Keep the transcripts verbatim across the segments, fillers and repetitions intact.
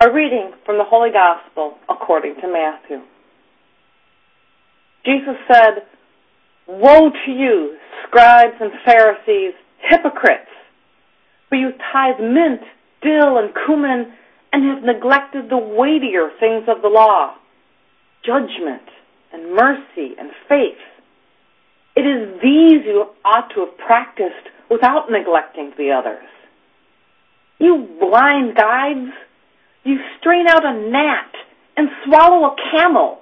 A reading from the Holy Gospel according to Matthew. Jesus said, "Woe to you, scribes and Pharisees, hypocrites! For you tithe mint, dill, and cumin, and have neglected the weightier things of the law, judgment and mercy and faith. It is these you ought to have practiced without neglecting the others. You blind guides! You strain out a gnat and swallow a camel.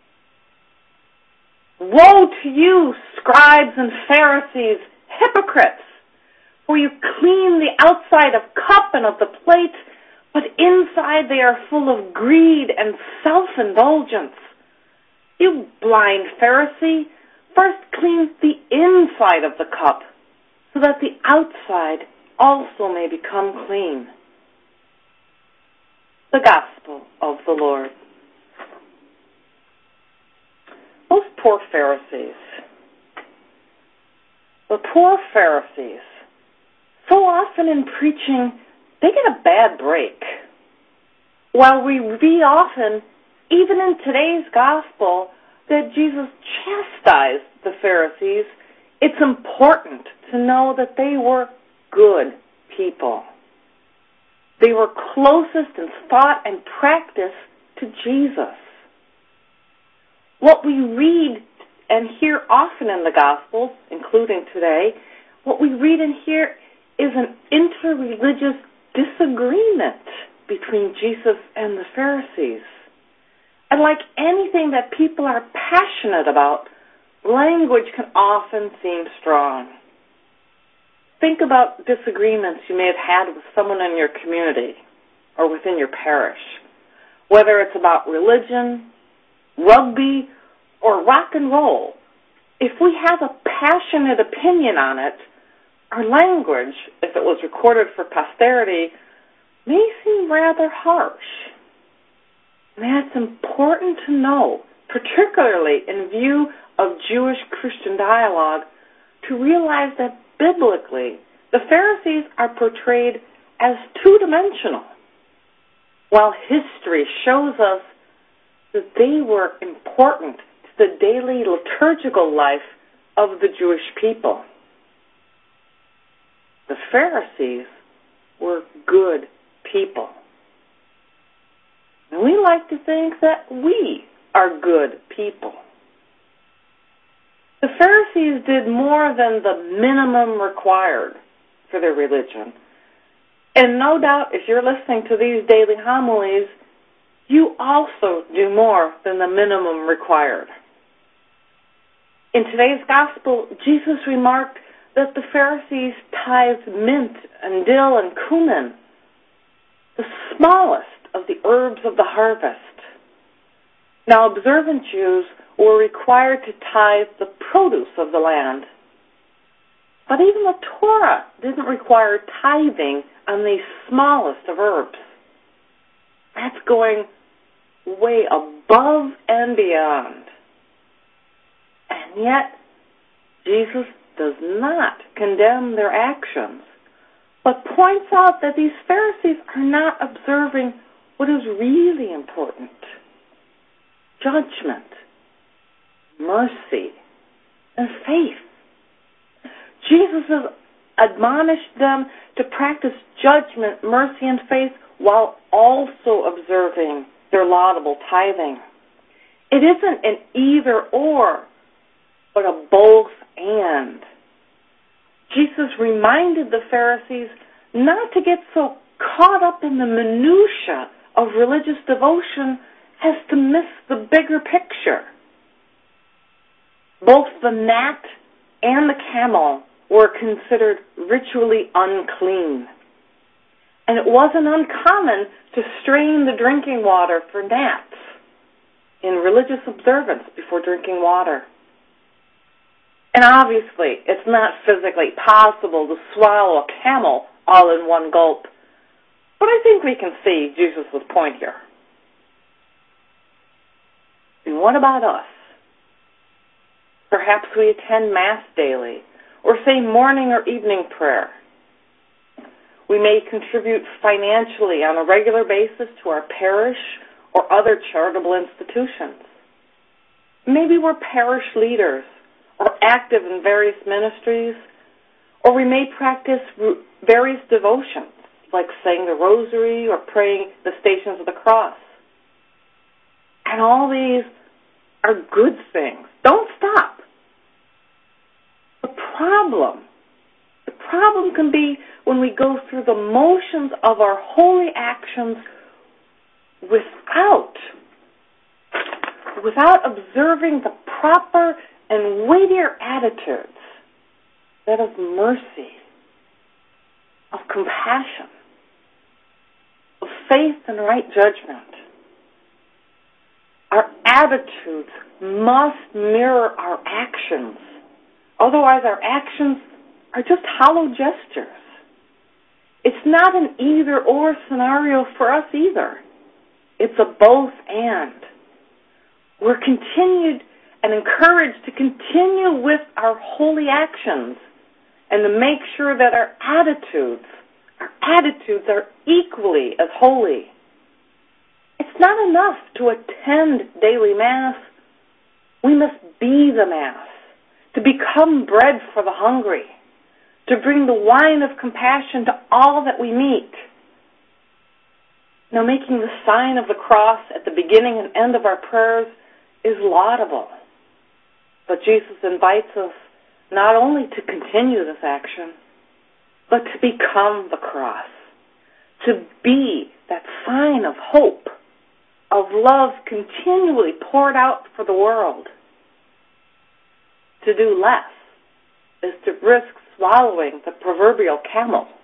Woe to you, scribes and Pharisees, hypocrites! For you clean the outside of cup and of the plate, but inside they are full of greed and self-indulgence. You blind Pharisee, first clean the inside of the cup, so that the outside also may become clean." The Gospel of the Lord. Those poor Pharisees. The poor Pharisees. So often in preaching, they get a bad break. While we read often, even in today's Gospel, that Jesus chastised the Pharisees, it's important to know that they were good people. They were closest in thought and practice to Jesus. What we read and hear often in the Gospels, including today, what we read and hear is an interreligious disagreement between Jesus and the Pharisees. And like anything that people are passionate about, language can often seem strong. Think about disagreements you may have had with someone in your community or within your parish, whether it's about religion, rugby, or rock and roll. If we have a passionate opinion on it, our language, if it was recorded for posterity, may seem rather harsh. And that's important to know, particularly in view of Jewish-Christian dialogue, to realize that biblically, the Pharisees are portrayed as two-dimensional, while history shows us that they were important to the daily liturgical life of the Jewish people. The Pharisees were good people. And we like to think that we are good people. The Pharisees did more than the minimum required for their religion. And no doubt, if you're listening to these daily homilies, you also do more than the minimum required. In today's Gospel, Jesus remarked that the Pharisees tithed mint and dill and cumin, the smallest of the herbs of the harvest. Now, observant Jews were required to tithe the produce of the land. But even the Torah didn't require tithing on the smallest of herbs. That's going way above and beyond. And yet, Jesus does not condemn their actions, but points out that these Pharisees are not observing what is really important: judgment, mercy, and faith. Jesus has admonished them to practice judgment, mercy, and faith while also observing their laudable tithing. It isn't an either-or, but a both-and. Jesus reminded the Pharisees not to get so caught up in the minutia of religious devotion as to miss the bigger picture. Both the gnat and the camel were considered ritually unclean. And it wasn't uncommon to strain the drinking water for gnats in religious observance before drinking water. And obviously, it's not physically possible to swallow a camel all in one gulp. But I think we can see Jesus' point here. And what about us? Perhaps we attend Mass daily, or say morning or evening prayer. We may contribute financially on a regular basis to our parish or other charitable institutions. Maybe we're parish leaders or active in various ministries, or we may practice various devotions, like saying the rosary or praying the Stations of the Cross. And all these are good things. Don't stop. The problem, the problem can be when we go through the motions of our holy actions without, without observing the proper and weightier attitudes, that of mercy, of compassion, of faith and right judgment. Our attitudes must mirror our actions. Otherwise, our actions are just hollow gestures. It's not an either-or scenario for us either. It's a both and. We're continued and encouraged to continue with our holy actions and to make sure that our attitudes, our attitudes are equally as holy. It's not enough to attend daily Mass. We must be the Mass, to become bread for the hungry, to bring the wine of compassion to all that we meet. Now, making the sign of the cross at the beginning and end of our prayers is laudable. But Jesus invites us not only to continue this action, but to become the cross, to be that sign of hope, of love continually poured out for the world. To do less is to risk swallowing the proverbial camel.